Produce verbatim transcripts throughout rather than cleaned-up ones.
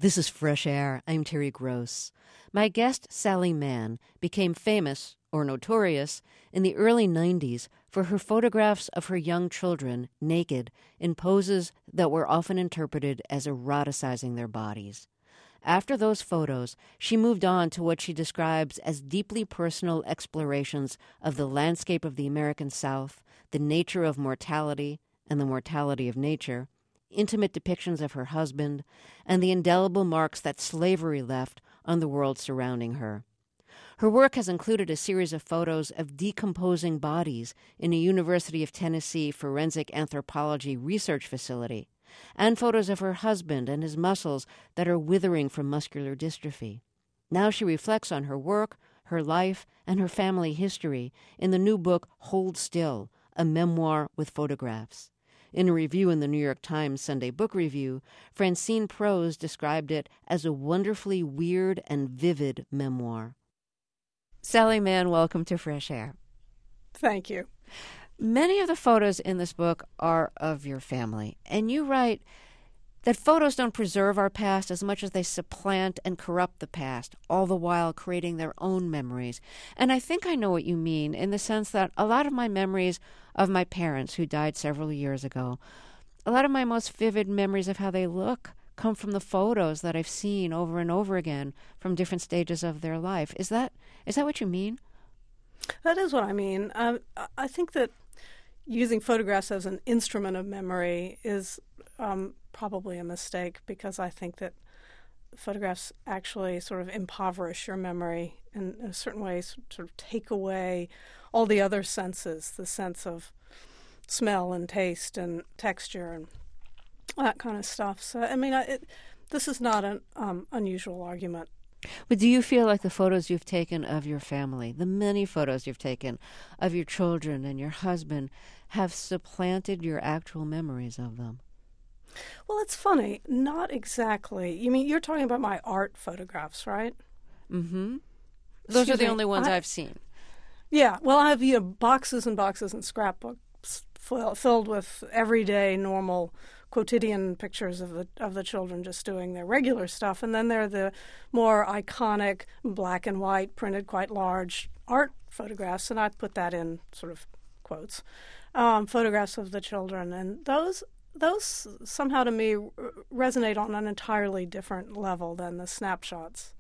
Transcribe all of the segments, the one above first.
This is Fresh Air. I'm Terry Gross. My guest, Sally Mann, became famous, or notorious, in the early nineties for her photographs of her young children naked in poses that were often interpreted as eroticizing their bodies. After those photos, she moved on to what she describes as deeply personal explorations of the landscape of the American South, the nature of mortality and the mortality of nature, intimate depictions of her husband, and the indelible marks that slavery left on the world surrounding her. Her work has included a series of photos of decomposing bodies in a University of Tennessee forensic anthropology research facility, and photos of her husband and his muscles that are withering from muscular dystrophy. Now she reflects on her work, her life, and her family history in the new book Hold Still, a memoir with photographs. In a review in the New York Times Sunday Book Review, Francine Prose described it as a wonderfully weird and vivid memoir. Sally Mann, welcome to Fresh Air. Thank you. Many of the photos in this book are of your family, and you write that photos don't preserve our past as much as they supplant and corrupt the past, all the while creating their own memories. And I think I know what you mean in the sense that a lot of my memories of my parents who died several years ago, a lot of my most vivid memories of how they look come from the photos that I've seen over and over again from different stages of their life. Is that is that what you mean? That is what I mean. Um, I think that using photographs as an instrument of memory is um, probably a mistake, because I think that photographs actually sort of impoverish your memory and in a certain way sort of take away all the other senses, the sense of smell and taste and texture and that kind of stuff. So, I mean, I, it, this is not an um, unusual argument. But do you feel like the photos you've taken of your family, the many photos you've taken of your children and your husband, have supplanted your actual memories of them? Well, it's funny. Not exactly. You mean, you're talking about my art photographs, right? Mm-hmm. Those Excuse are the me, only ones I, I've seen. Yeah. Well, I have, you know, boxes and boxes and scrapbooks full, filled with everyday, normal, quotidian pictures of the of the children just doing their regular stuff. And then there are the more iconic black and white, printed quite large art photographs, and I put that in sort of quotes, um, photographs of the children. And those those somehow to me resonate on an entirely different level than the snapshots,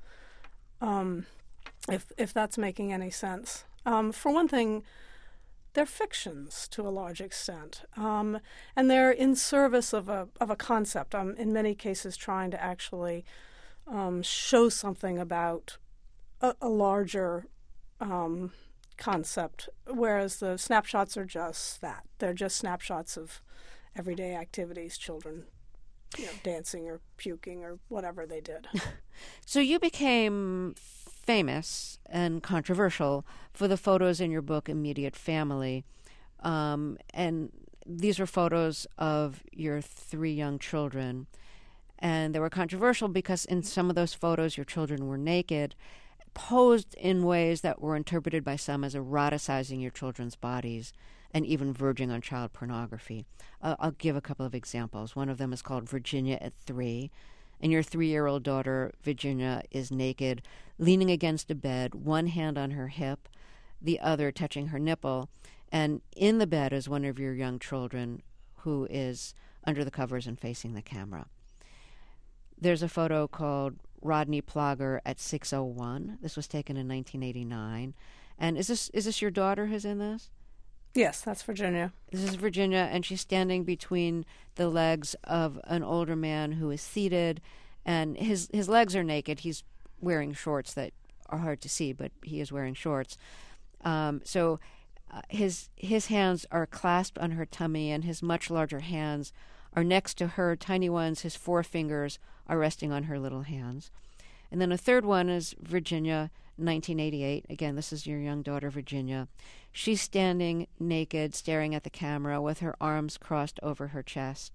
um, if if that's making any sense. Um, for one thing, they're fictions to a large extent, um, and they're in service of a of a concept. I'm in many cases trying to actually um, show something about a, a larger um, concept, whereas the snapshots are just that. They're just snapshots of everyday activities, children, you know, dancing or puking or whatever they did. So you became famous and controversial for the photos in your book, Immediate Family. Um, and these were photos of your three young children. And they were controversial because in some of those photos, your children were naked, posed in ways that were interpreted by some as eroticizing your children's bodies and even verging on child pornography. Uh, I'll give a couple of examples. One of them is called Virginia at Three. And your three-year-old daughter, Virginia, is naked, leaning against a bed, one hand on her hip, the other touching her nipple. And in the bed is one of your young children who is under the covers and facing the camera. There's a photo called Rodney Plogger at six oh one. This was taken in nineteen eighty-nine. And is this is this your daughter who's in this? Yes, that's Virginia. This is Virginia, and she's standing between the legs of an older man who is seated, and his his legs are naked. He's wearing shorts that are hard to see, but he is wearing shorts. Um, so uh, his his hands are clasped on her tummy, and his much larger hands are next to her tiny ones. His forefingers are resting on her little hands. And then a third one is Virginia, nineteen eighty-eight. Again, this is your young daughter, Virginia. She's standing naked, staring at the camera with her arms crossed over her chest.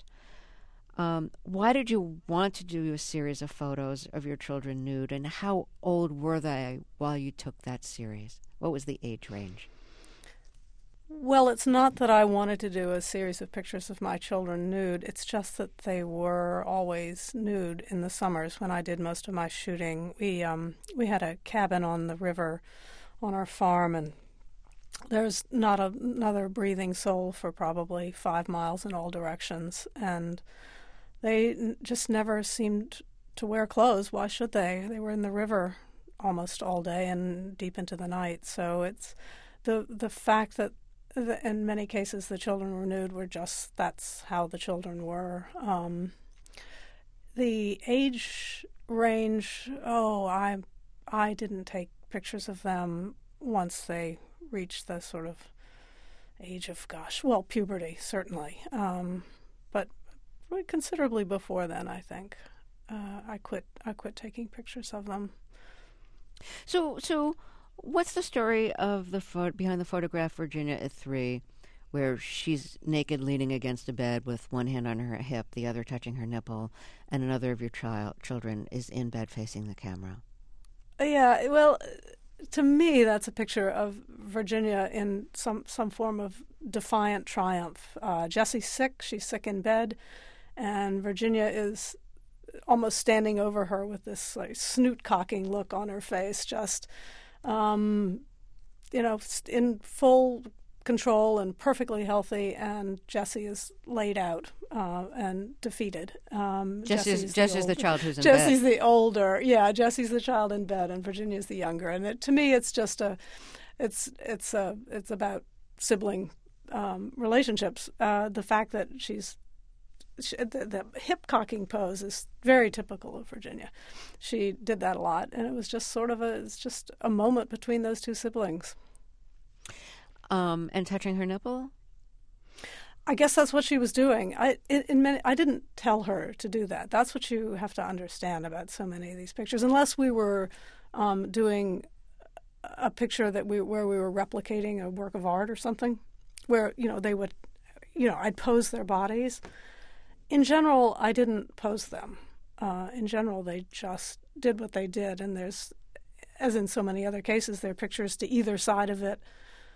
Um, why did you want to do a series of photos of your children nude, and how old were they while you took that series? What was the age range? Well, it's not that I wanted to do a series of pictures of my children nude. It's just that they were always nude in the summers when I did most of my shooting. We um, we had a cabin on the river on our farm, and there's not a, another breathing soul for probably five miles in all directions. And they n- just never seemed to wear clothes. Why should they? They were in the river almost all day and deep into the night. So it's the the fact that in many cases the children were nude were just, that's how the children were. Um, the age range, oh, I I didn't take pictures of them once they reached the sort of age of, gosh, well, puberty, certainly. Um, but considerably before then, I think. Uh, I quit I quit taking pictures of them. So, so what's the story of the pho- behind the photograph Virginia at three, where she's naked, leaning against a bed with one hand on her hip, the other touching her nipple, and another of your child children is in bed facing the camera? Yeah, well, to me, that's a picture of Virginia in some some form of defiant triumph. Uh, Jessie's sick; she's sick in bed, and Virginia is almost standing over her with this like, snoot-cocking look on her face, just, um, you know, in full control and perfectly healthy, and Jessie is laid out uh, and defeated. Um, Jessie's, Jessie's the, the child who's in Jessie's bed. the older, yeah, Jessie's the child in bed, and Virginia's the younger. And it, to me, it's just a, it's it's a, it's about sibling um, relationships. Uh, the fact that she's She, the, the hip cocking pose is very typical of Virginia. She did that a lot, and it was just sort of a it's just a moment between those two siblings. Um, and touching her nipple? I guess that's what she was doing. I in, in many, I didn't tell her to do that. That's what you have to understand about so many of these pictures. Unless we were um, doing a picture that we where we were replicating a work of art or something, where you know they would, you know, I'd pose their bodies. In general, I didn't pose them. Uh, in general, they just did what they did, and there's, as in so many other cases, there are pictures to either side of it.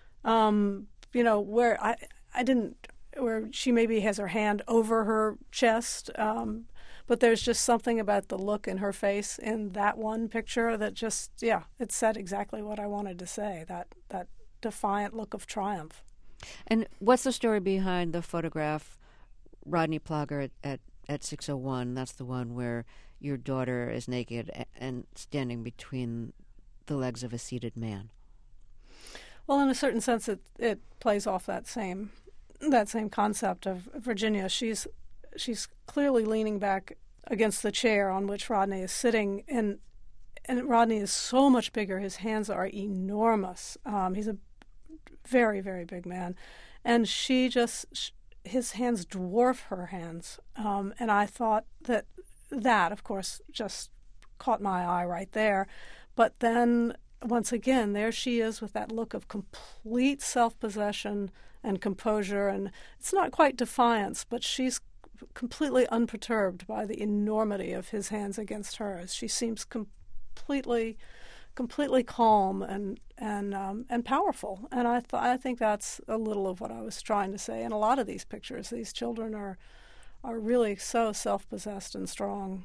Um, you know, where I I didn't, where she maybe has her hand over her chest, um, but there's just something about the look in her face in that one picture that just, yeah, it said exactly what I wanted to say, that, that defiant look of triumph. And what's the story behind the photograph Rodney Plogger at, at, at six oh one? That's the one where your daughter is naked and standing between the legs of a seated man. Well, in a certain sense, it, it plays off that same that same concept of Virginia. She's she's clearly leaning back against the chair on which Rodney is sitting, and and Rodney is so much bigger. His hands are enormous. Um, he's a very, very big man, and she just she, his hands dwarf her hands. Um, and I thought that that, of course, just caught my eye right there. But then, once again, there she is with that look of complete self-possession and composure. And it's not quite defiance, but she's completely unperturbed by the enormity of his hands against hers. She seems completely... completely calm and and um, and powerful, and I th- I think that's a little of what I was trying to say. In a lot of these pictures, these children are are really so self-possessed and strong.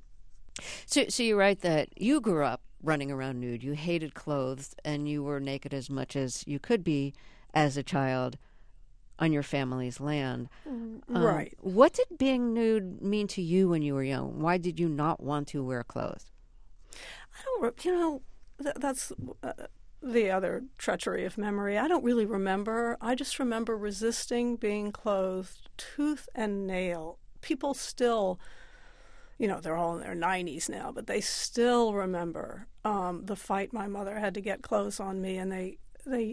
So, so you write that you grew up running around nude. You hated clothes, and you were naked as much as you could be as a child on your family's land. Right. Um, what did being nude mean to you when you were young? Why did you not want to wear clothes? I don't, you know, th- that's uh, the other treachery of memory. I don't really remember. I just remember resisting being clothed tooth and nail. People still, you know, they're all in their nineties now, but they still remember um, the fight my mother had to get clothes on me, and they, they,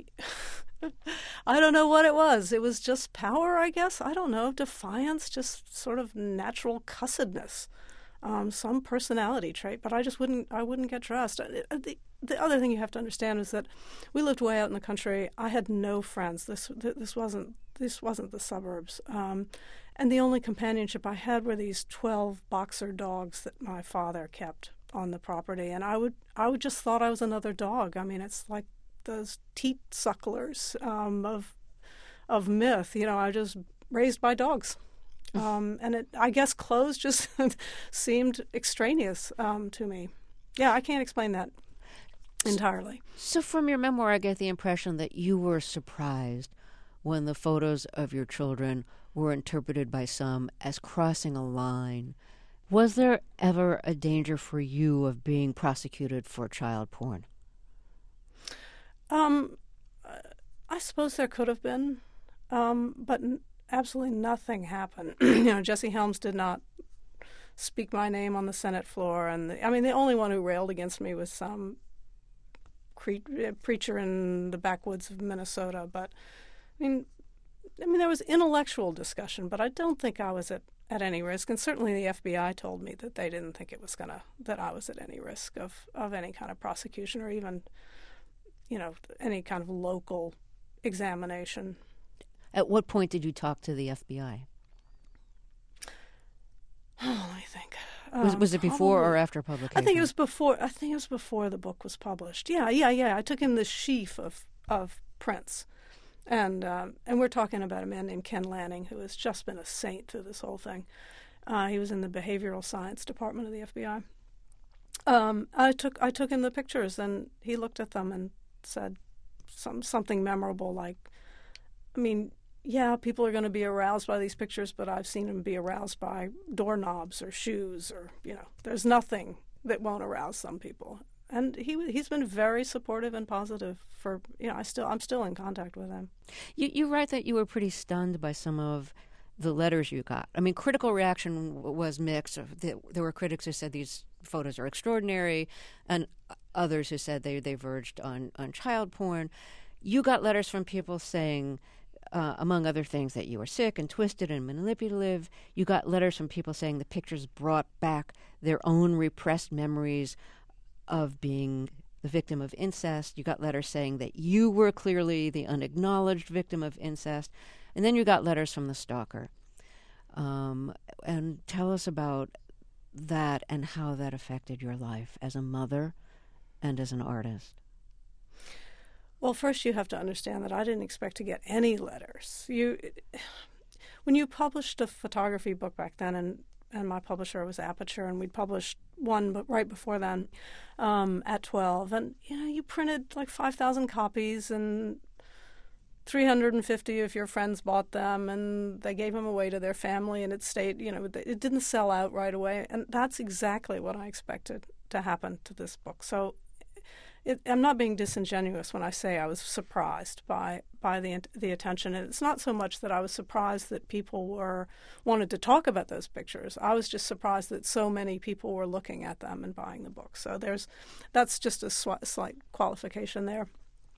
I don't know what it was. It was just power, I guess. I don't know, defiance, just sort of natural cussedness. Um, some personality trait, but I just wouldn't. I wouldn't get dressed. The, the other thing you have to understand is that we lived way out in the country. I had no friends. This this wasn't this wasn't the suburbs, um, and the only companionship I had were these twelve boxer dogs that my father kept on the property, and I would I would just thought I was another dog. I mean, it's like those teat sucklers um, of of myth. You know, I was just raised by dogs. Um, and it, I guess clothes just seemed extraneous um, to me. Yeah, I can't explain that entirely. So from your memoir, I get the impression that you were surprised when the photos of your children were interpreted by some as crossing a line. Was there ever a danger for you of being prosecuted for child porn? Um, I suppose there could have been, um, but n- absolutely nothing happened. You know, Jesse Helms did not speak my name on the Senate floor, and the, I mean, the only one who railed against me was some cre- preacher in the backwoods of Minnesota. But I mean, I mean, there was intellectual discussion, but I don't think I was at, at any risk. And certainly, the F B I told me that they didn't think it was gonna that I was at any risk of of any kind of prosecution or even, you know, any kind of local examination. At what point did you talk to the F B I? Oh, I think. Was, Um, was it before probably- or after publication? I think it was before. I think it was before the book was published. Yeah, yeah, yeah. I took him the sheaf of of prints, and um, and we're talking about a man named Ken Lanning who has just been a saint through this whole thing. Uh, he was in the behavioral science department of the F B I. Um, I took I took him the pictures, and he looked at them and said some something memorable like, I mean, yeah, people are going to be aroused by these pictures, but I've seen them be aroused by doorknobs or shoes, or, you know, there's nothing that won't arouse some people. And he he's been very supportive and positive for, you know, I still I'm still in contact with him. You, you write that you were pretty stunned by some of the letters you got. I mean, critical reaction w- was mixed. There were critics who said these photos are extraordinary, and others who said they, they verged on, on child porn. You got letters from people saying, uh, among other things, that you were sick and twisted and manipulative. You got letters from people saying the pictures brought back their own repressed memories of being the victim of incest. You got letters saying that you were clearly the unacknowledged victim of incest. And then you got letters from the stalker. Um, and tell us about that and how that affected your life as a mother and as an artist. Well, first you have to understand that I didn't expect to get any letters. You, when you published a photography book back then, and, and my publisher was Aperture, and we'd published one but right before then um, at twelve, and you know you printed like five thousand copies, and three hundred fifty if your friends bought them, and they gave them away to their family, and it stayed, you know, it didn't sell out right away. And that's exactly what I expected to happen to this book. So it, I'm not being disingenuous when I say I was surprised by by the the attention. And it's not so much that I was surprised that people were wanted to talk about those pictures. I was just surprised that so many people were looking at them and buying the book. So there's that's just a sw- slight qualification there.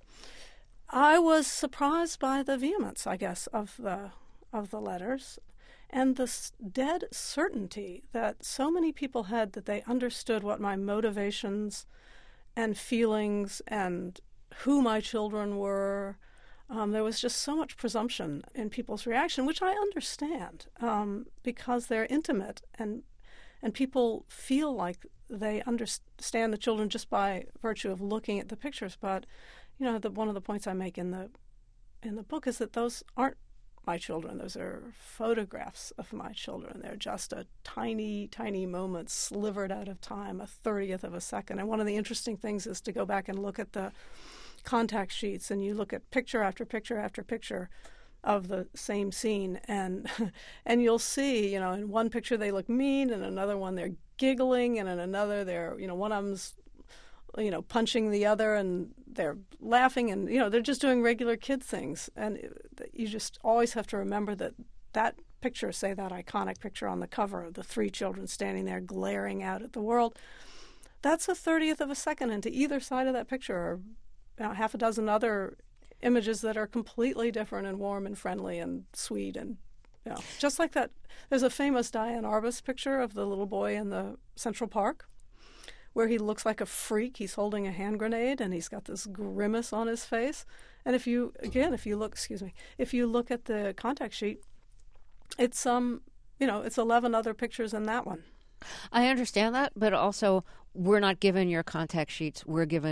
I was surprised by the vehemence, I guess, of the of the letters, and the s- dead certainty that so many people had that they understood what my motivations and feelings and who my children were. Um, there was just so much presumption in people's reaction, which I understand, um, because they're intimate and and people feel like they understand the children just by virtue of looking at the pictures. But you know, the, one of the points I make in the in the book is that those aren't my children. Those are photographs of my children. They're just a tiny, tiny moment slivered out of time, a thirtieth of a second. And one of the interesting things is to go back and look at the contact sheets, and you look at picture after picture after picture of the same scene, and and you'll see, you know, in one picture they look mean, in another one they're giggling, and in another they're, you know, one of them's, you know, punching the other, and they're laughing, and, you know, they're just doing regular kid things. And you just always have to remember that that picture, say that iconic picture on the cover of the three children standing there glaring out at the world, that's a thirtieth of a second. And to either side of that picture are, you know, half a dozen other images that are completely different and warm and friendly and sweet. And, you know, just like that, there's a famous Diane Arbus picture of the little boy in the Central Park, where he looks like a freak. He's holding a hand grenade, and he's got this grimace on his face. And if you, again, if you look, excuse me, if you look at the contact sheet, it's, um, you know, it's eleven other pictures in that one. I understand that, but also we're not given your contact sheets. We're given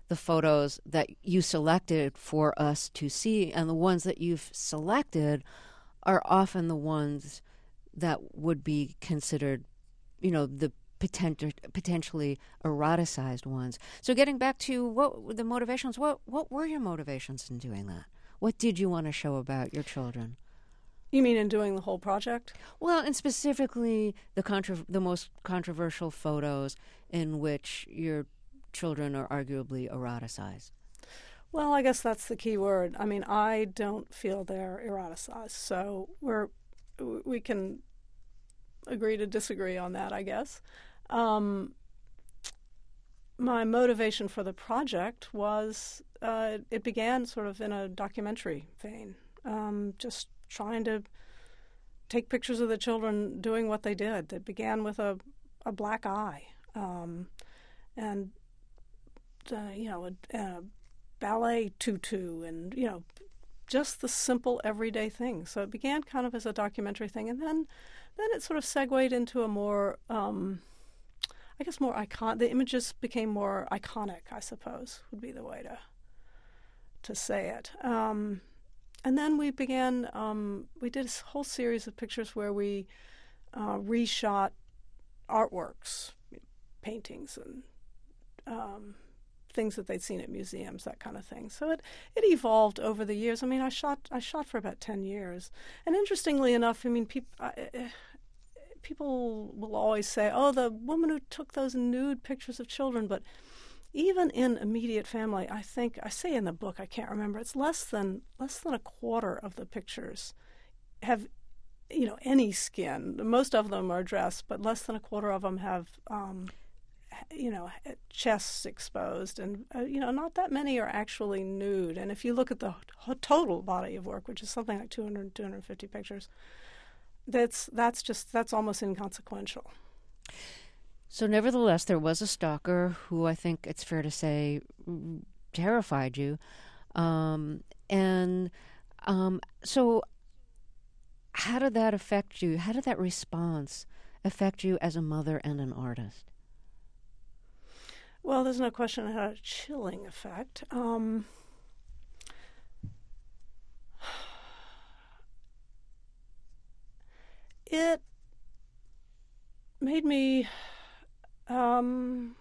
the photos that you selected for us to see, and the ones that you've selected are often the ones that would be considered, you know, the potent- potentially eroticized ones. So getting back to what the motivations, what what were your motivations in doing that? What did you want to show about your children? You mean in doing the whole project? Well, and specifically the contra- the most controversial photos in which your children are arguably eroticized. Well, I guess that's the key word. I mean, I don't feel they're eroticized, so we're we can agree to disagree on that, I guess. Um, my motivation for the project was uh, it began sort of in a documentary vein, um, just trying to take pictures of the children doing what they did. It began with a, a black eye, um, and uh, you know, a, a ballet tutu, and you know, just the simple everyday things. So it began kind of as a documentary thing, and then then it sort of segued into a more, um, I guess, more icon. The images became more iconic, I suppose, would be the way to to say it. Um, And then we began, um, we did a whole series of pictures where we uh, reshot artworks, paintings and um, things that they'd seen at museums, that kind of thing. So it, it evolved over the years. I mean, I shot I shot for about ten years. And interestingly enough, I mean, peop, uh, people will always say, oh, the woman who took those nude pictures of children, but even in immediate family, I think, I say in the book, I can't remember, it's less than less than a quarter of the pictures have, you know, any skin. Most of them are dressed, but less than a quarter of them have, um, you know, chests exposed. And, uh, you know, not that many are actually nude. And if you look at the total body of work, which is something like two hundred, two hundred fifty pictures, that's that's just, that's almost inconsequential. So nevertheless, there was a stalker who I think it's fair to say terrified you. Um, and um, so how did that affect you? How did that response affect you as a mother and an artist? Well, there's no question it had a chilling effect. Um, it made me... Um,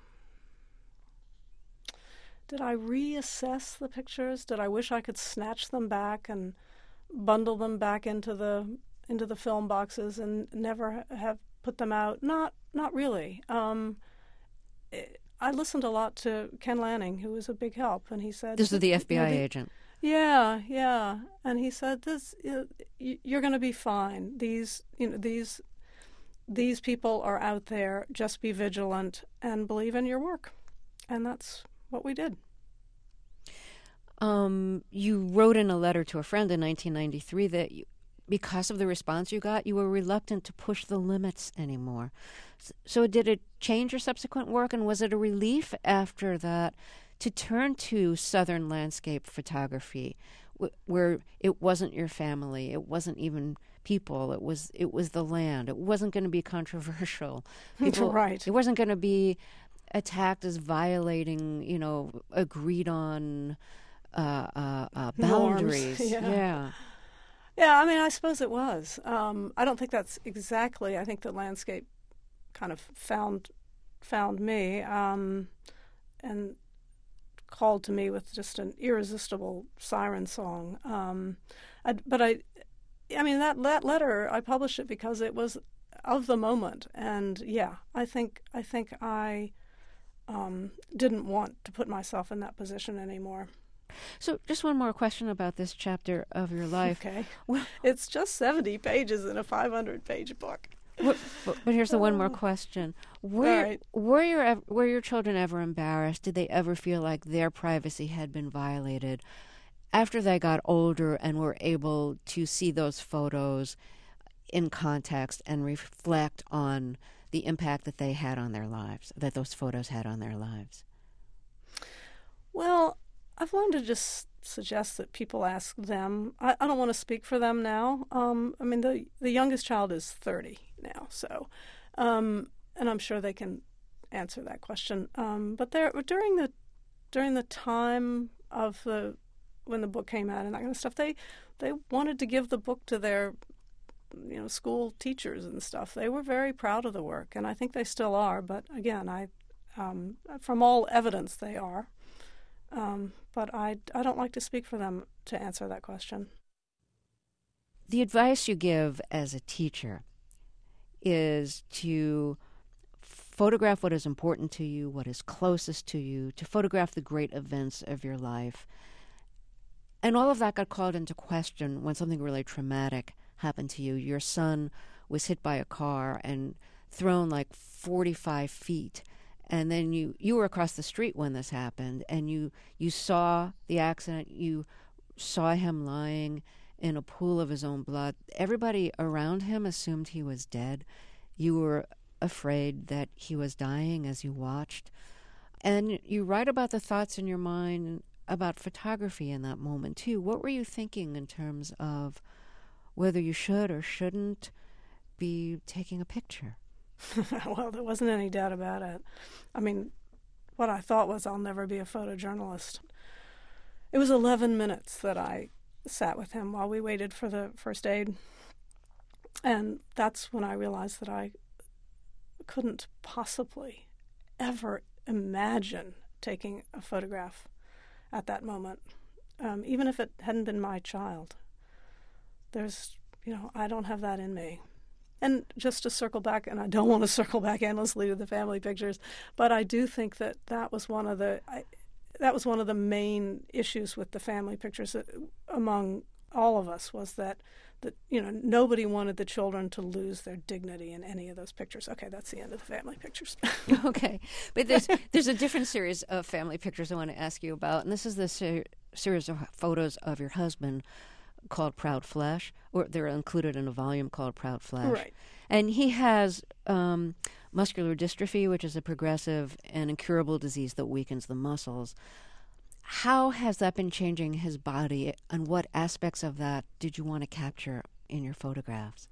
did I reassess the pictures? Did I wish I could snatch them back and bundle them back into the into the film boxes and never have put them out? Not not really. Um, it, I listened a lot to Ken Lanning, who was a big help, and he said, "This is the F B I you know, the, agent." Yeah, yeah, and he said, "This, you know, you're going to be fine. These, you know, these." These people are out there, just be vigilant and believe in your work. And that's what we did. Um, you wrote in a letter to a friend in nineteen ninety-three that you, because of the response you got, you were reluctant to push the limits anymore. So did it change your subsequent work, and was it a relief after that to turn to Southern landscape photography, wh- where it wasn't your family, it wasn't even people, it was it was the land. It wasn't going to be controversial. People, right. It wasn't going to be attacked as violating, you know, agreed on uh, uh, uh, boundaries. Norms. Yeah. yeah. Yeah, I mean, I suppose it was. Um, I don't think that's exactly. I think the landscape kind of found found me um, and called to me with just an irresistible siren song. Um, I, but I. I mean, that, that letter, I published it because it was of the moment. And, yeah, I think I think I um, didn't want to put myself in that position anymore. So just one more question about this chapter of your life. Okay. Well, it's just seventy pages in a five hundred page book. But, but, but here's the one more question. Were, All right. were, your, were your children ever embarrassed? Did they ever feel like their privacy had been violated after they got older and were able to see those photos in context and reflect on the impact that they had on their lives, that those photos had on their lives? Well, I've learned to just suggest that people ask them. I, I don't want to speak for them now. Um, I mean, the the youngest child is thirty now, so, um, and I'm sure they can answer that question. Um, but there, during the during the time of the when the book came out and that kind of stuff, they they wanted to give the book to their you know school teachers and stuff. They were very proud of the work, and I think they still are. But again, I um, from all evidence they are. Um, but I I don't like to speak for them to answer that question. The advice you give as a teacher is to photograph what is important to you, what is closest to you, to photograph the great events of your life. And all of that got called into question when something really traumatic happened to you. Your son was hit by a car and thrown like forty-five feet. And then you, you were across the street when this happened, and you, you saw the accident. You saw him lying in a pool of his own blood. Everybody around him assumed he was dead. You were afraid that he was dying as you watched. And you write about the thoughts in your mind about photography in that moment, too. What were you thinking in terms of whether you should or shouldn't be taking a picture? Well, there wasn't any doubt about it. I mean, what I thought was I'll never be a photojournalist. It was eleven minutes that I sat with him while we waited for the first aid. And that's when I realized that I couldn't possibly ever imagine taking a photograph at that moment, um, even if it hadn't been my child. There's, you know, I don't have that in me. And just to circle back, and I don't want to circle back endlessly to the family pictures, but I do think that that was one of the I, that was one of the main issues with the family pictures that, among all of us, was that that you know nobody wanted the children to lose their dignity in any of those pictures. Okay, that's the end of the family pictures. Okay, but there's there's a different series of family pictures I want to ask you about, and this is the ser- series of photos of your husband, called Proud Flesh, or they're included in a volume called Proud Flesh. Right. And he has um, muscular dystrophy, which is a progressive and incurable disease that weakens the muscles. How has that been changing his body, and what aspects of that did you want to capture in your photographs?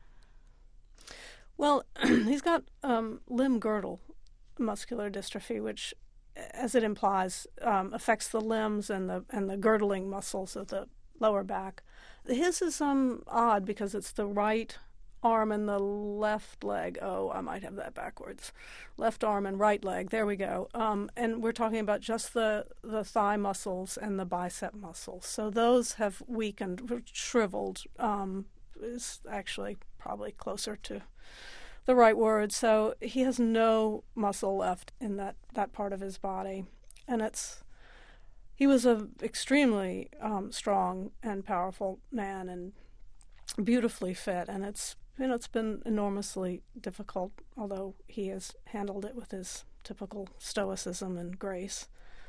Well, he's got um, limb girdle muscular dystrophy, which, as it implies, um, affects the limbs and the and the girdling muscles of the lower back. His is um odd because it's the right arm and the left leg. Oh, I might have that backwards. Left arm and right leg. There we go. Um, and we're talking about just the, the thigh muscles and the bicep muscles. So those have weakened, shriveled, um, is actually probably closer to the right word. So he has no muscle left in that, that part of his body. And it's he was an extremely um, strong and powerful man and beautifully fit. And it's you know, it's been enormously difficult, although he has handled it with his typical stoicism and grace.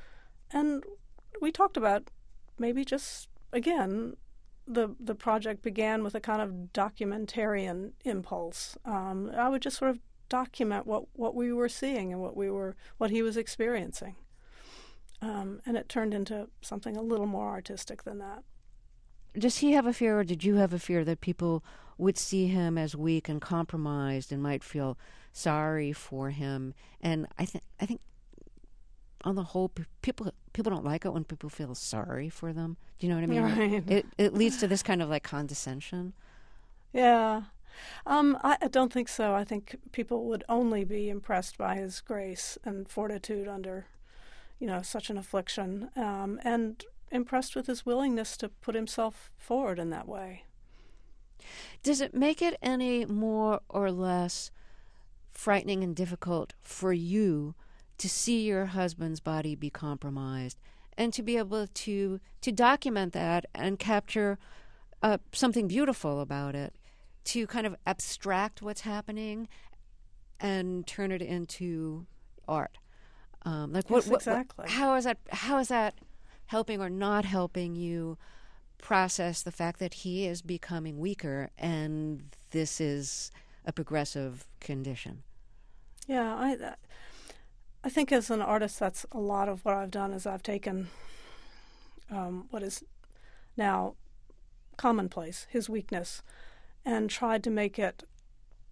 And we talked about maybe just, again, the the project began with a kind of documentarian impulse. Um, I would just sort of document what, what we were seeing and what we were what he was experiencing. Um, and it turned into something a little more artistic than that. Does he have a fear, or did you have a fear that people would see him as weak and compromised and might feel sorry for him? And I think I think on the whole, people people don't like it when people feel sorry for them. Do you know what I mean? Right. It it leads to this kind of like condescension. Yeah. Um, I, I don't think so. I think people would only be impressed by his grace and fortitude under, you know, such an affliction, um, and impressed with his willingness to put himself forward in that way. Does it make it any more or less frightening and difficult for you to see your husband's body be compromised and to be able to to document that and capture uh, something beautiful about it, to kind of abstract what's happening and turn it into art? Um, like what, yes, what, exactly. what? How is that? How is that helping or not helping you process the fact that he is becoming weaker and this is a progressive condition? Yeah, I I think as an artist, that's a lot of what I've done. Is I've taken um, what is now commonplace, his weakness, and tried to make it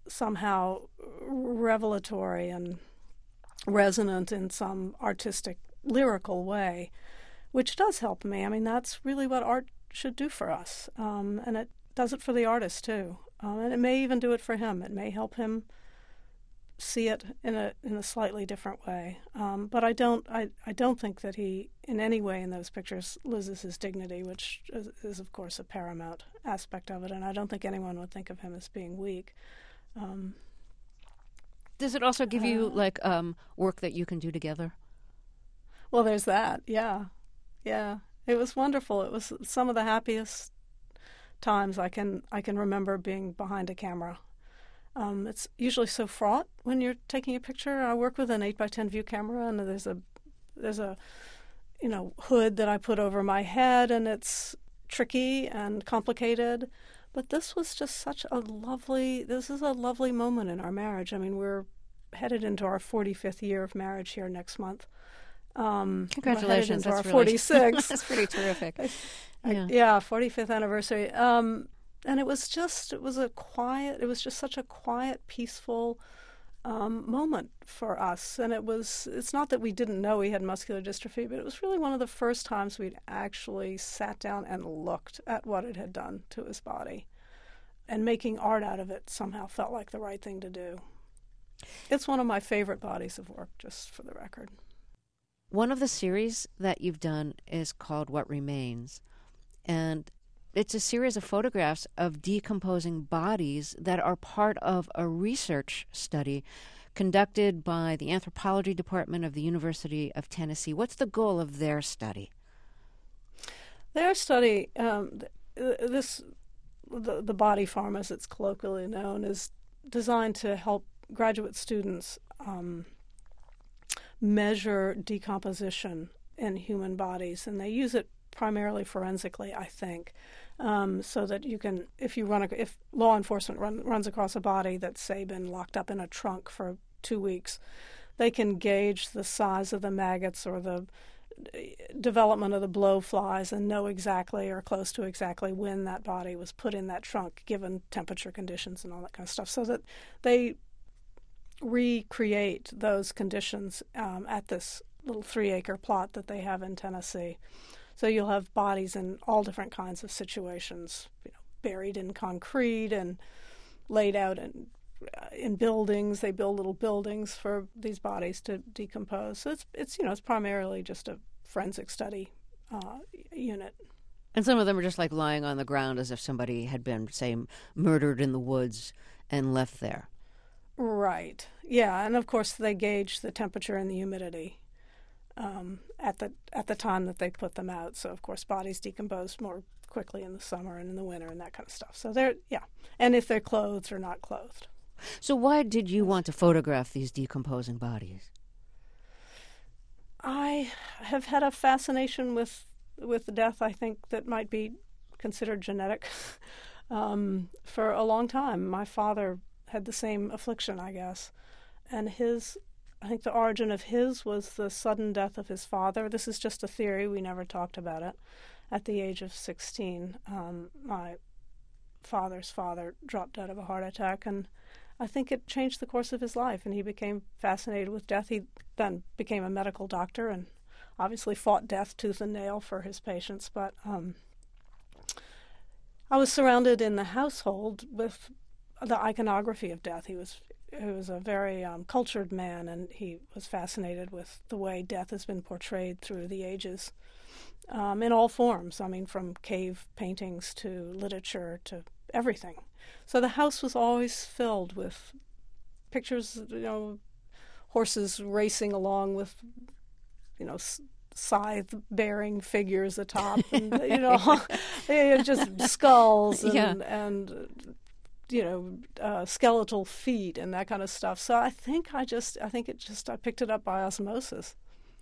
somehow revelatory and resonant in some artistic lyrical way, which does help me. I mean, that's really what art should do for us, um, and it does it for the artist too, um, and it may even do it for him. It may help him see it in a in a slightly different way. Um, but I don't I, I don't think that he in any way in those pictures loses his dignity, which is, is of course a paramount aspect of it. And I don't think anyone would think of him as being weak. Um, Does it also give you uh, like um, work that you can do together? well, there's that. Yeah, yeah. It was wonderful. It was some of the happiest times I can I can remember being behind a camera. Um, it's usually so fraught when you're taking a picture. I work with an eight by ten view camera, and there's a there's a you know hood that I put over my head, and it's tricky and complicated. But this was just such a lovely. This is a lovely moment in our marriage. I mean, we're headed into our forty-fifth year of marriage here next month. Um, Congratulations! We're headed into That's our really, forty-six. That's pretty terrific. I, Yeah. yeah, forty-fifth anniversary. Um, and it was just, it was a quiet, it was just such a quiet, peaceful um, moment for us. And it was, it's not that we didn't know he had muscular dystrophy, but it was really one of the first times we'd actually sat down and looked at what it had done to his body. And making art out of it somehow felt like the right thing to do. It's one of my favorite bodies of work, just for the record. One of the series that you've done is called What Remains. And it's a series of photographs of decomposing bodies that are part of a research study conducted by the anthropology department of the University of Tennessee. What's the goal of their study? Their study, um, this the, the body farm, as it's colloquially known, is designed to help graduate students um, measure decomposition in human bodies, and they use it primarily forensically, I think, um, so that you can, if you run, a, if law enforcement run, runs across a body that's, say, been locked up in a trunk for two weeks, they can gauge the size of the maggots or the development of the blowflies and know exactly or close to exactly when that body was put in that trunk, given temperature conditions and all that kind of stuff, so that they recreate those conditions um, at this little three-acre plot that they have in Tennessee. So you'll have bodies in all different kinds of situations, you know, buried in concrete and laid out in uh, in buildings. They build little buildings for these bodies to decompose. So it's it's you know it's primarily just a forensic study uh, unit. And some of them are just like lying on the ground as if somebody had been, say, murdered in the woods and left there. Right. Yeah, and of course they gauge the temperature and the humidity um, at the at the time that they put them out. So of course bodies decompose more quickly in the summer and in the winter and that kind of stuff. So they're yeah, and if they're clothed or not clothed. So why did you want to photograph these decomposing bodies? I have had a fascination with with death. I think that might be considered genetic um, for a long time. My father had the same affliction, I guess, and his. I think the origin of his was the sudden death of his father. This is just a theory. We never talked about it. At the age of sixteen, um, my father's father dropped dead of a heart attack, and I think it changed the course of his life, and he became fascinated with death. He then became a medical doctor and obviously fought death tooth and nail for his patients. But um, I was surrounded in the household with the iconography of death. He was he was a very um, cultured man, and he was fascinated with the way death has been portrayed through the ages um, in all forms. I mean, from cave paintings to literature to everything. So the house was always filled with pictures, you know, horses racing along with, you know, scythe-bearing figures atop, and you know, just skulls and Yeah. and you know, uh, skeletal feet and that kind of stuff. So I think I just, I think it just, I picked it up by osmosis.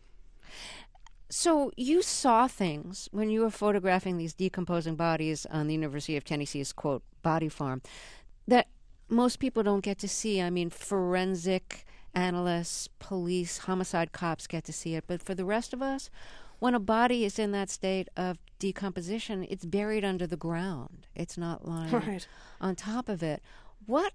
So you saw things when you were photographing these decomposing bodies on the University of Tennessee's, quote, body farm, that most people don't get to see. I mean, forensic analysts, police, homicide cops get to see it. But for the rest of us, when a body is in that state of decomposition, it's buried under the ground. It's not lying Right. on top of it. What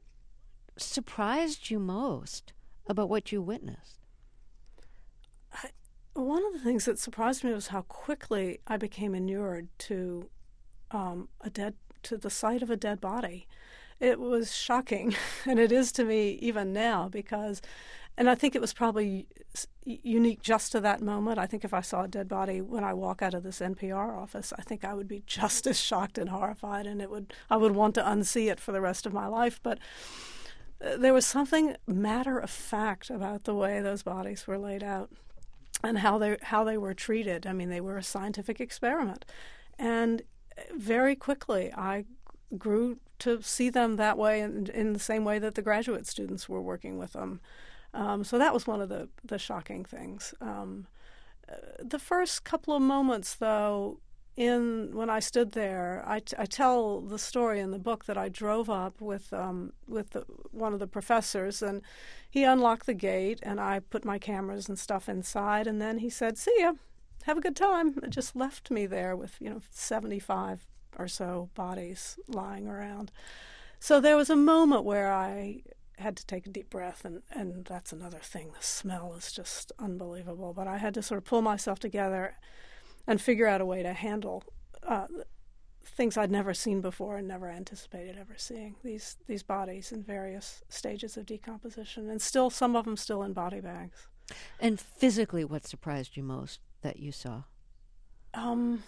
surprised you most about what you witnessed? I, one of the things that surprised me was how quickly I became inured to um, a dead to the sight of a dead body. It was shocking, and it is to me even now, because, and I think it was probably unique just to that moment. I think if I saw a dead body when I walk out of this N P R office, I think I would be just as shocked and horrified, and it would I would want to unsee it for the rest of my life. But there was something matter of fact about the way those bodies were laid out and how they how they were treated. I mean, they were a scientific experiment, and very quickly I grew to see them that way, in, in the same way that the graduate students were working with them. Um, so that was one of the, the shocking things. Um, uh, the first couple of moments, though, in when I stood there, I, t- I tell the story in the book that I drove up with um, with the, one of the professors, and he unlocked the gate, and I put my cameras and stuff inside, and then he said, "See ya, have a good time." It just left me there with, you know, seventy-five or so bodies lying around. So there was a moment where I had to take a deep breath, and, and that's another thing. The smell is just unbelievable. But I had to sort of pull myself together and figure out a way to handle uh, things I'd never seen before and never anticipated ever seeing. These these bodies in various stages of decomposition, and still some of them still in body bags. And physically, what surprised you most that you saw? Um,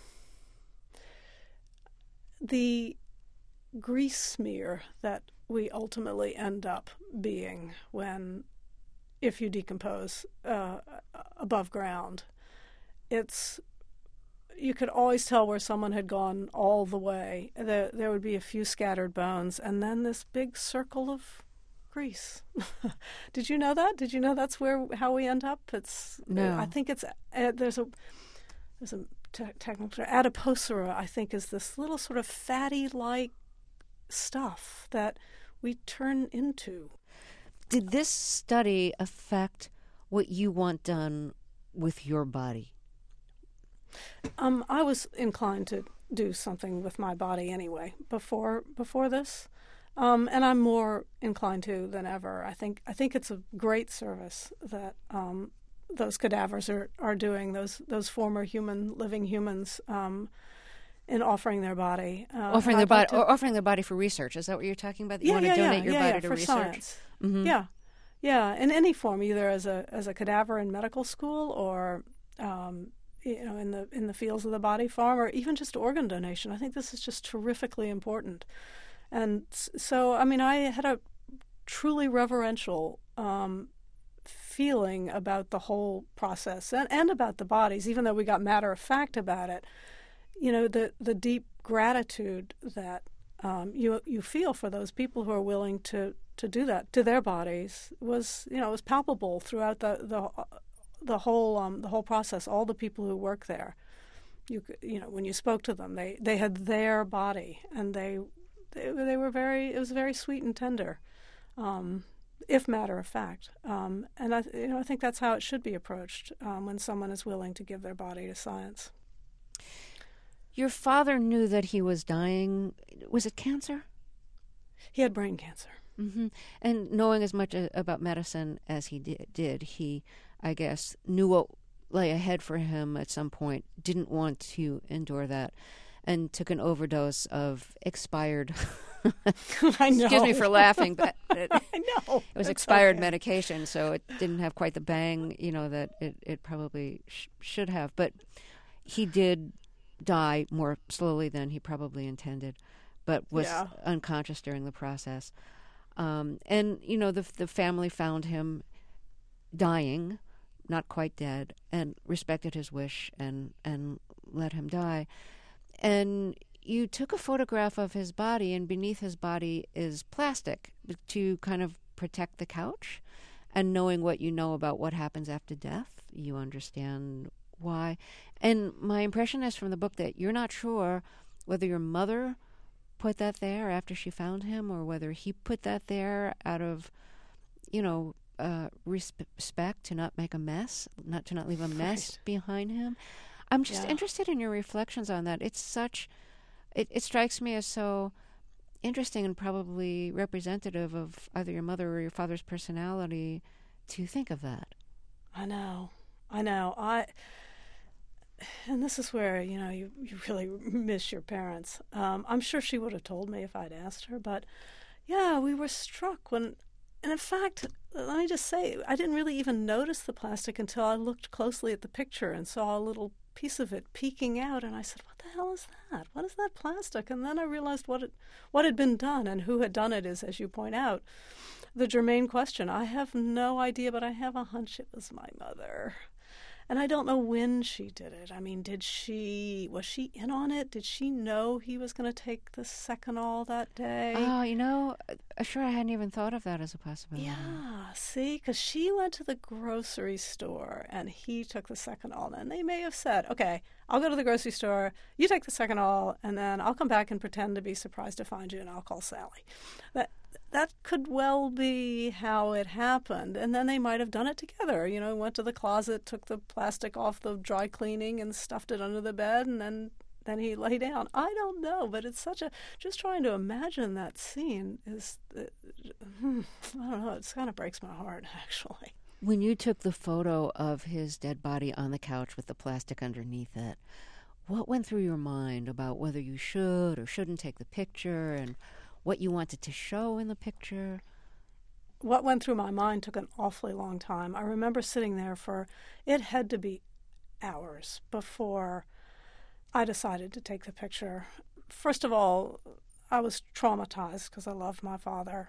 the grease smear that we ultimately end up being when, if you decompose uh, above ground, it's, you could always tell where someone had gone all the way. There, there would be a few scattered bones, and then this big circle of grease. Did you know that? Did you know that's where how we end up? It's no. I think it's uh, there's a there's a te- technical adipocera. I think is this little sort of fatty-like stuff that we turn into. Did this study affect what you want done with your body? Um, I was inclined to do something with my body anyway before before this, um, and I'm more inclined to than ever. I think I think it's a great service that um, those cadavers are, are doing. Those those former human living humans. Um, in offering their body, uh, offering their body, like to, or offering their body for research. Is that what you're talking about? That you yeah, want yeah, to donate yeah, your yeah, body yeah, to for research? Science. Mm-hmm. Yeah, yeah, in any form, either as a as a cadaver in medical school, or um, you know, in the in the fields of the body farm, or even just organ donation. I think this is just terrifically important. And so, I mean, I had a truly reverential um, feeling about the whole process and, and about the bodies, even though we got matter of fact about it. You know, the the deep gratitude that um, you you feel for those people who are willing to, to do that to their bodies was, you know, was palpable throughout the the the whole um, the whole process. All the people who work there, you you know, when you spoke to them, they, they had their body, and they, they they were very it was very sweet and tender, um, if matter of fact. Um, and I you know I think that's how it should be approached um, when someone is willing to give their body to science. Your father knew that he was dying. Was it cancer? He had brain cancer. Mm-hmm. And knowing as much a, about medicine as he did, did, he, I guess, knew what lay ahead for him at some point, didn't want to endure that, and took an overdose of expired... I know. Excuse me for laughing, but it, I know. It was That's expired okay. medication, so it didn't have quite the bang, you know, that it, it probably sh- should have. But he did die more slowly than he probably intended, but was Yeah. unconscious during the process. Um, and, you know, the the family found him dying, not quite dead, and respected his wish and, and let him die. And you took a photograph of his body, and beneath his body is plastic to kind of protect the couch. And knowing what you know about what happens after death, you understand why. And my impression is from the book that you're not sure whether your mother put that there after she found him, or whether he put that there out of, you know, uh, respect to not make a mess, not to not leave a mess Right. behind him. I'm just Yeah. interested in your reflections on that. It's such, it, it strikes me as so interesting and probably representative of either your mother or your father's personality to think of that. I know. I know. I and this is where, you know, you, you really miss your parents. Um, I'm sure she would have told me if I'd asked her, but yeah, we were struck when, and in fact, let me just say, I didn't really even notice the plastic until I looked closely at the picture and saw a little piece of it peeking out, and I said, "What the hell is that? What is that plastic?" And then I realized what it, what had been done, and who had done it is, as you point out, the germane question. I have no idea, but I have a hunch it was my mother. And I don't know when she did it. I mean, did she, was she in on it? Did she know he was going to take the Seconal that day? Oh, you know, uh, sure, I hadn't even thought of that as a possibility. Yeah, see, because she went to the grocery store and he took the Seconal. And they may have said, okay, I'll go to the grocery store, you take the Seconal, and then I'll come back and pretend to be surprised to find you, and I'll call Sally. That that could well be how it happened. And then they might have done it together. You know, went to the closet, took the plastic off the dry cleaning and stuffed it under the bed, and then, then he lay down. I don't know, but it's such a, just trying to imagine that scene is, uh, I don't know, it kind of breaks my heart, actually. When you took the photo of his dead body on the couch with the plastic underneath it, what went through your mind about whether you should or shouldn't take the picture, and what you wanted to show in the picture? What went through my mind took an awfully long time. I remember sitting there for, it had to be hours before I decided to take the picture. First of all, I was traumatized because I loved my father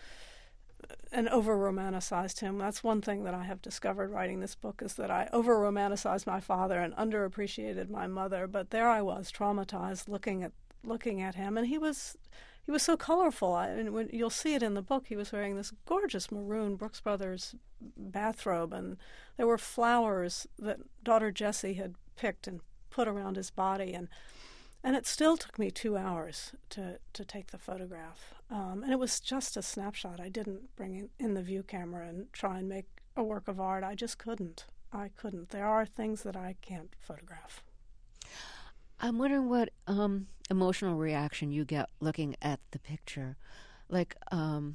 and over-romanticized him. That's one thing that I have discovered writing this book, is that I over-romanticized my father and underappreciated my mother. But there I was, traumatized, looking at looking at him, and he was he was so colorful. I mean, when, you'll see it in the book. He was wearing this gorgeous maroon Brooks Brothers bathrobe, and there were flowers that daughter Jessie had picked and put around his body, and and it still took me two hours to, to take the photograph. Um, and it was just a snapshot. I didn't bring in, in the view camera and try and make a work of art. I just couldn't. I couldn't. There are things that I can't photograph. I'm wondering what um, emotional reaction you get looking at the picture. Like, um,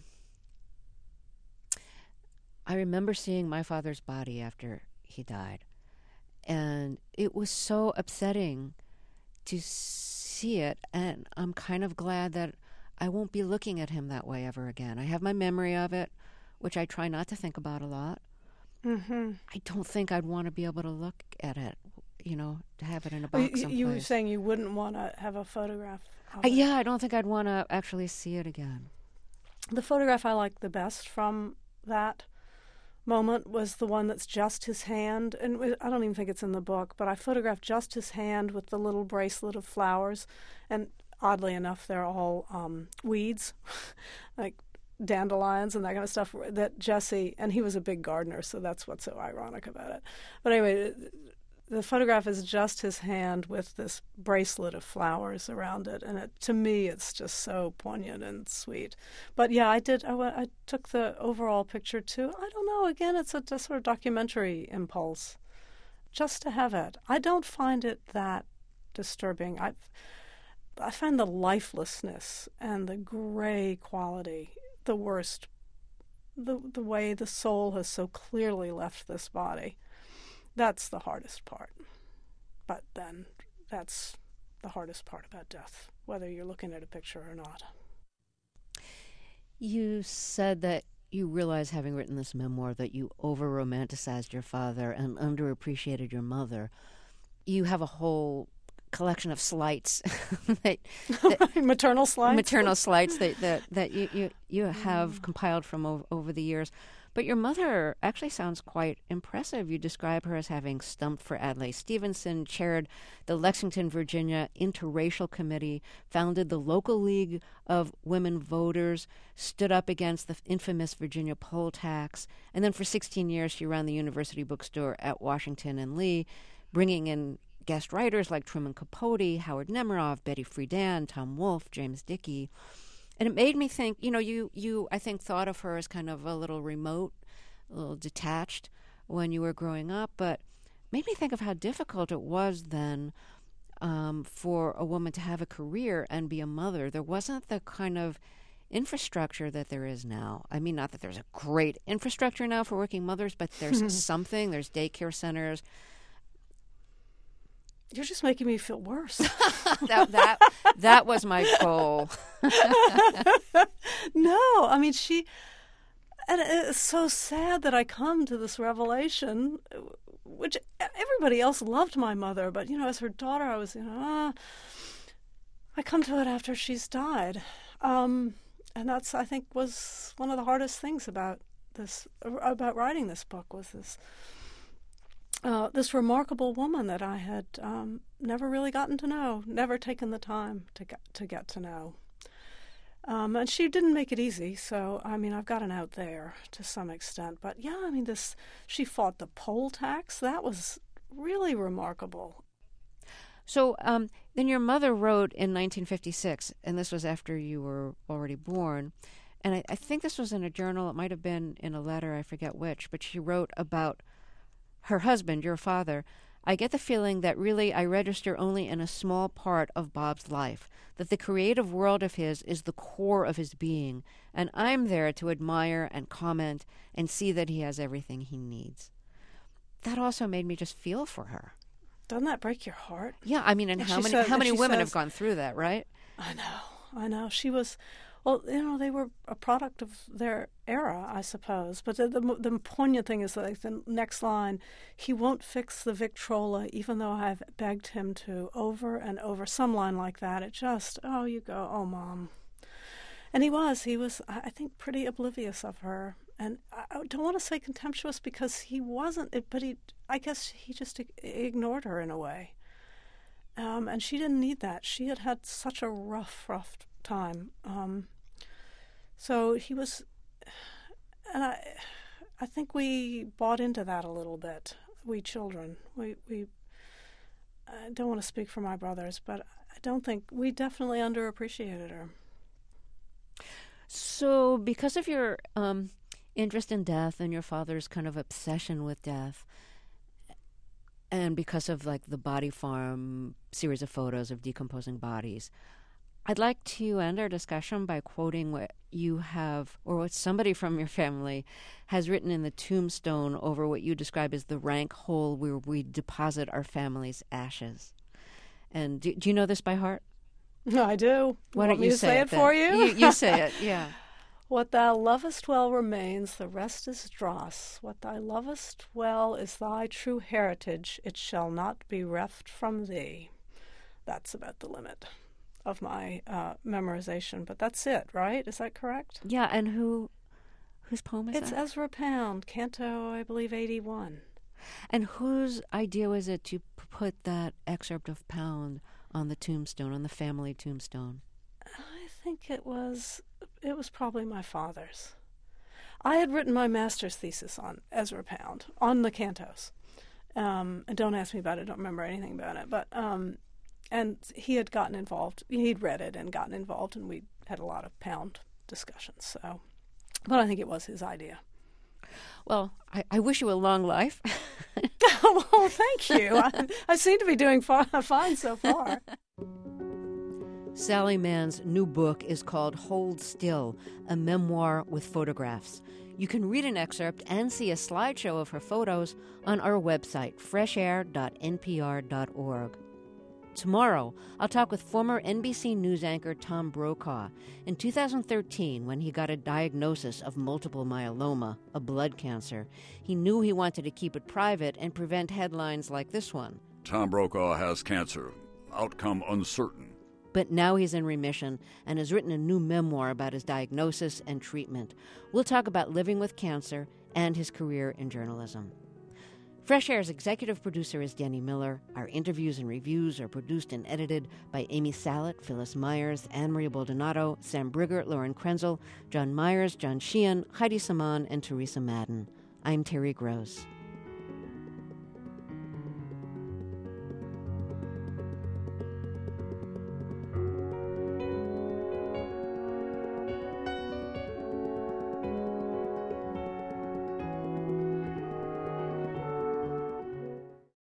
I remember seeing my father's body after he died, and it was so upsetting to see it, and I'm kind of glad that I won't be looking at him that way ever again. I have my memory of it, which I try not to think about a lot. Mm-hmm. I don't think I'd want to be able to look at it, you know, to have it in a box you, someplace. you were saying you wouldn't want to have a photograph of Uh, it. yeah, I don't think I'd want to actually see it again. The photograph I liked the best from that moment was the one that's just his hand, and I don't even think it's in the book, but I photographed just his hand with the little bracelet of flowers, and oddly enough, they're all um, weeds, like dandelions and that kind of stuff that Jessie, and he was a big gardener, so that's what's so ironic about it. But anyway, the photograph is just his hand with this bracelet of flowers around it, and it, to me, it's just so poignant and sweet. But yeah, I did. I, I took the overall picture too. I don't know. Again, it's a, a sort of documentary impulse, just to have it. I don't find it that disturbing. I I find the lifelessness and the gray quality the worst. The the way the soul has so clearly left this body. That's the hardest part. But then that's the hardest part about death, whether you're looking at a picture or not. You said that you realized, having written this memoir, that you over-romanticized your father and underappreciated your mother. You have a whole collection of slights, that, that, maternal slights, maternal slights that that, that you, you you have mm. compiled from over, over the years. But your mother actually sounds quite impressive. You describe her as having stumped for Adlai Stevenson, chaired the Lexington, Virginia Interracial Committee, founded the local League of Women Voters, stood up against the infamous Virginia poll tax, and then for sixteen years she ran the university bookstore at Washington and Lee, bringing in guest writers like Truman Capote, Howard Nemerov, Betty Friedan, Tom Wolfe, James Dickey. And it made me think, you know, you, you, I think, thought of her as kind of a little remote, a little detached when you were growing up, but made me think of how difficult it was then um, for a woman to have a career and be a mother. There wasn't the kind of infrastructure that there is now. I mean, not that there's a great infrastructure now for working mothers, but there's something. There's daycare centers. You're just making me feel worse. that that that was my goal. No, I mean, she, and it's so sad that I come to this revelation, which everybody else loved my mother, but, you know, as her daughter, I was, you know, ah, I come to it after she's died. Um, and that's, I think, was one of the hardest things about this, about writing this book, was this, uh, this remarkable woman that I had um, never really gotten to know, never taken the time to get, to get to know. Um, and she didn't make it easy, so, I mean, I've gotten out there to some extent. But, yeah, I mean, this, she fought the poll tax. That was really remarkable. So um, then your mother wrote in nineteen fifty-six, and this was after you were already born, and I, I think this was in a journal. It might have been in a letter, I forget which, but she wrote about her husband, your father. I get the feeling that really I register only in a small part of Bob's life, that the creative world of his is the core of his being, and I'm there to admire and comment and see that he has everything he needs. That also made me just feel for her. Doesn't that break your heart? Yeah, I mean, and, and how many says, how many women says, have gone through that, right? I know, I know. She was, well, you know, they were a product of their era, I suppose. But the the, the poignant thing is, like, the next line, he won't fix the Victrola, even though I've begged him to, over and over. Some line like that. It just, oh, you go, oh, Mom. And he was, he was, I think, pretty oblivious of her. And I don't want to say contemptuous, because he wasn't, but he, I guess he just ignored her in a way. Um, and she didn't need that. She had had such a rough, rough time. Um, so he was, and I, I think we bought into that a little bit, we children. We, we, I don't want to speak for my brothers, but I don't think, we definitely underappreciated her. So because of your um, interest in death and your father's kind of obsession with death, and because of, like, the Body Farm series of photos of decomposing bodies, I'd like to end our discussion by quoting what you have, or what somebody from your family has written in the tombstone over what you describe as the rank hole where we deposit our family's ashes. And do, do you know this by heart? I do. Why Want don't you me to say, say it, it for you? you? You say it, yeah. What thou lovest well remains, the rest is dross. What thou lovest well is thy true heritage, it shall not be reft from thee. That's about the limit of my uh, memorization, but that's it, right? Is that correct? Yeah, and who, whose poem is it's that? It's Ezra Pound, Canto, I believe, eighty-one. And whose idea was it to put that excerpt of Pound on the tombstone, on the family tombstone? I think it was, it was probably my father's. I had written my master's thesis on Ezra Pound, on the cantos. Um, and don't ask me about it, I don't remember anything about it. But um, and he had gotten involved, he'd read it and gotten involved, and we had a lot of Pound discussions. So, but I think it was his idea. Well, I, I wish you a long life. Well, thank you. I, I seem to be doing far, fine so far. Sally Mann's new book is called Hold Still, a memoir with photographs. You can read an excerpt and see a slideshow of her photos on our website, fresh air dot n p r dot org. Tomorrow, I'll talk with former N B C News anchor Tom Brokaw. In two thousand thirteen, when he got a diagnosis of multiple myeloma, a blood cancer, he knew he wanted to keep it private and prevent headlines like this one. Tom Brokaw has cancer. Outcome uncertain. But now he's in remission and has written a new memoir about his diagnosis and treatment. We'll talk about living with cancer and his career in journalism. Fresh Air's executive producer is Danny Miller. Our interviews and reviews are produced and edited by Amy Salet, Phyllis Myers, Anne-Marie Baldonado, Sam Brigger, Lauren Krenzel, John Myers, John Sheehan, Heidi Saman, and Teresa Madden. I'm Terry Gross.